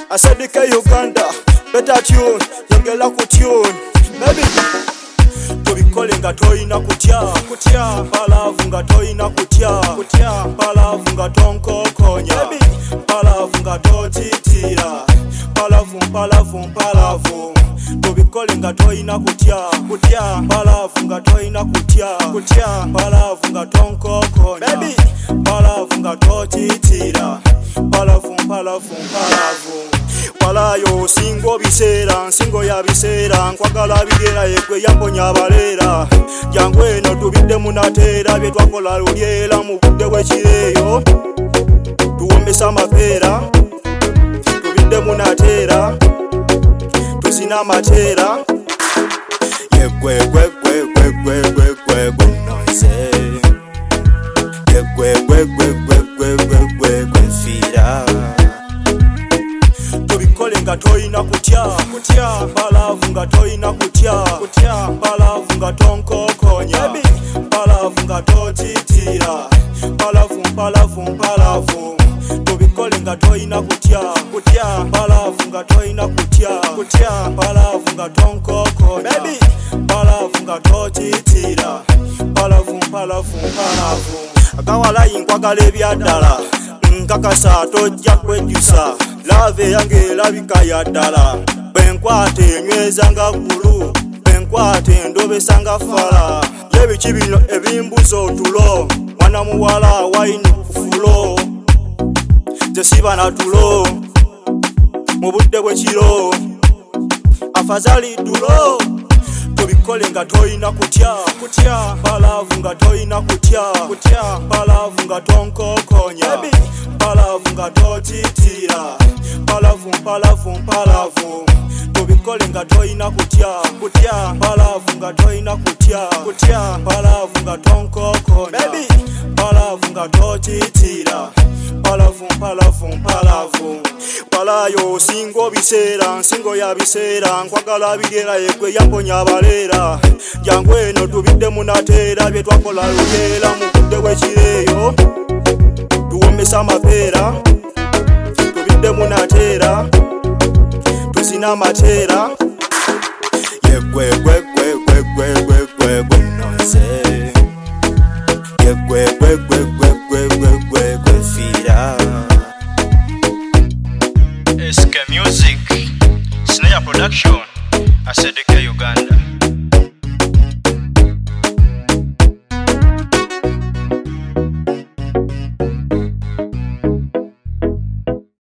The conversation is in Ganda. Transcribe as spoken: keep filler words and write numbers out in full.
I said the K Uganda, better tune, yongela ku tune, baby. Tubikole nga toyina kutya, kutya, palavu nga toyina kutya, kutya, palavu nga tonkokonya, baby, palavu nga totitira, palavu, palavu, palavu. Tubikole nga toyina kutya, kutya, palavu nga toyina kutya, kutya, palavu nga tonkokonya, baby, palavu nga totitira, palavu, palavu, palavu. Walayo singo bisera, singo ya bisera, nkwagala bigera yekwe yamponya abalera. Jangu eno tubidde munatera, bye twakola lulyera mu budde bw'ekireeyo. Tuwombesa amapeera, tubidde munatera, tuzina amateera. Yegwe gwe gwe gwe gwe gwe gwe gwe nonse. Yegwe gwe gwe gwe gwe gwe gwe gwe fiira. Tubikole nga toyina kutya, kutya, palavu nga toyina kutya, kutya, palavu nga tonkokonya, baby, palavu nga totitira, palavu, palavu, palavu. Tubikole nga toyina kutya, kutya, palavu nga toyina kutya, kutya, palavu nga tonkokonya, baby, palavu nga totitira, palavu, palavu, palavu. Akawala yinkwagala ebyaddala, nkakasa tojja kwejjusa. Lave yange elabika ya ddala, bwenkwate enyweza nga ggulu, bwenkwate endobesa nga fala. Yebiki bino ebimbuza otulo, mwana muwala wayini kufulo. Nze siba na tulo, mu budde bw'ekiro, afazali tulo. Tubikole nga toyina kutya, kutya, palavu nga toyina kutya, kutya, palavu nga tonkokonya, baby, palavu nga totitira, palavu, palavu, palavu. Tubikole nga toyina kutya, kutya, palavu nga toyina kutya, kutya, palavu nga tonkokonya, baby, palavu nga totitira, palavu, palavu, palavu. Walayo singo bisera, singo ya bisera, nkwagala bigera yekwe yamponya abalera. Jangu eno tubidde munatera, bye twakola lulyera mu budde bw'ekireeyo. Tuwombesa amapeera, tubidde munatera, tuzina amateera. Yegwe